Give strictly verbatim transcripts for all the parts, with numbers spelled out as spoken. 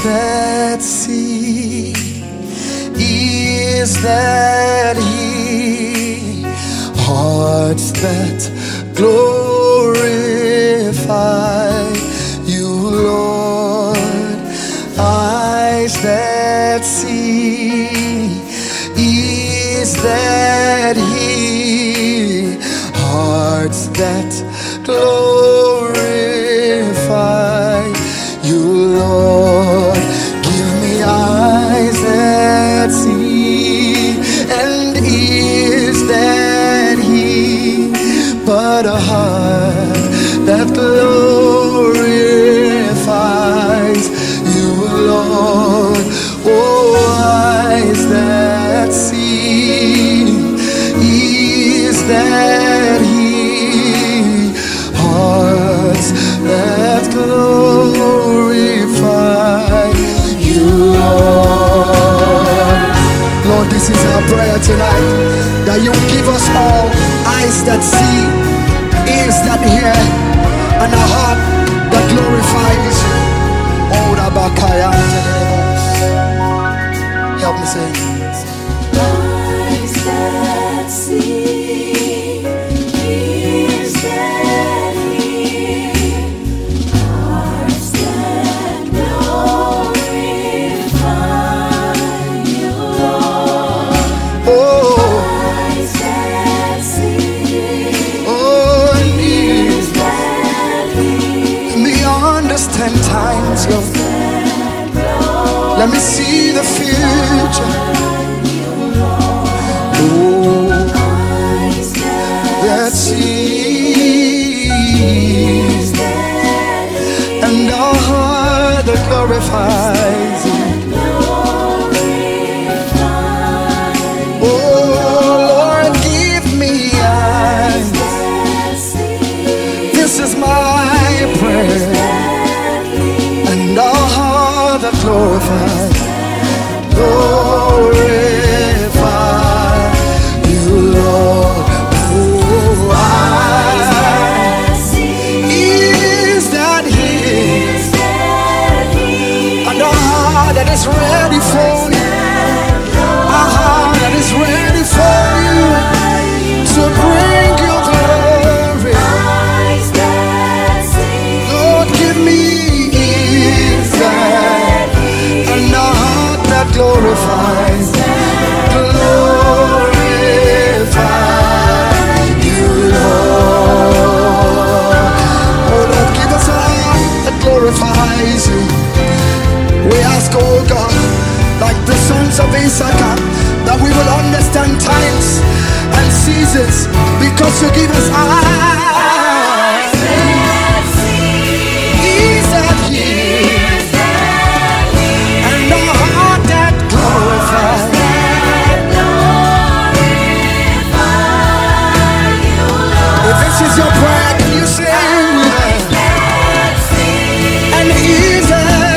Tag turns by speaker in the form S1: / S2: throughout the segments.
S1: that see? Is that He? Hearts that glorify You, Lord. Eyes that see. Is that He? Hearts that glorify You, Lord. Give me eyes that see, and is that He? But a heart that glorifies You, Lord. Oh, eyes that see, is that He? Hearts that glorify You, Lord. Lord, this is our prayer tonight, that You give us all eyes that see, ears that hear, and a heart that glorifies You. Oh, Rabakaya, help me say.
S2: Eyes that see, ears that hear, hearts that glorify You, Lord.
S1: Oh,
S2: Eyes that see,
S1: oh, and
S2: ears
S1: ears
S2: that hear,
S1: me understand times, Lord.
S2: that
S1: Let me see the future. Oh,
S2: eyes
S1: that see,
S2: that
S1: and a heart that glorifies You. Oh, Lord, give me eyes. This is my prayer, and a heart that glorifies, glorify You, Lord. Oh, eyes, is that He? And a heart that is ready for You, a heart that is ready for You, to bring You glory. Lord, give me ears that, and a heart that glorifies, glorify You, Lord. Oh Lord, give us a heart that glorifies You. We ask, oh God, like the sons of Issachar, that we will understand times and seasons, because You give us eyes. Is that He? And a heart that glorifies. If this is your prayer, can you sing with us? And is that?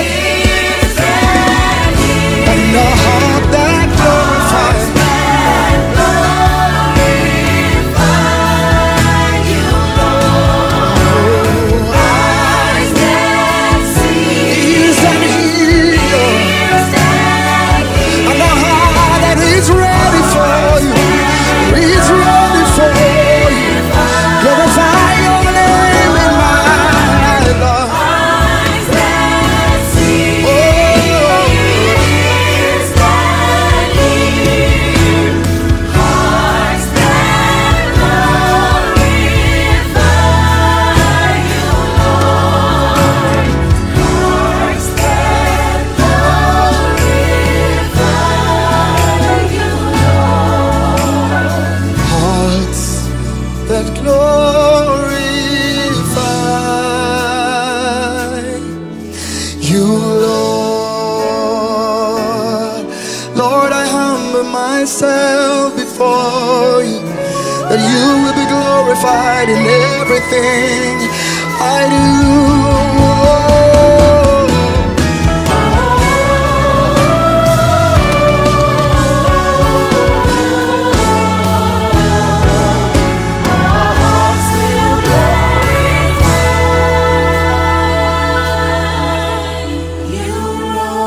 S1: And a heart that glorifies. Is that He? And a heart that is ready for You, is ready for You. Glorify Your name in my life. Hearts that glorify You, Lord. Lord, I humble myself before You, that You will be glorified in everything I do.
S2: You, Lord.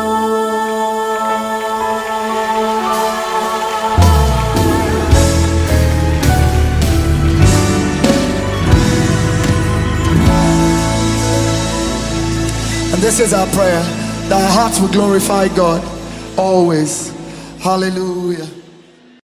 S1: And this is our prayer, that our hearts will glorify God always. Hallelujah.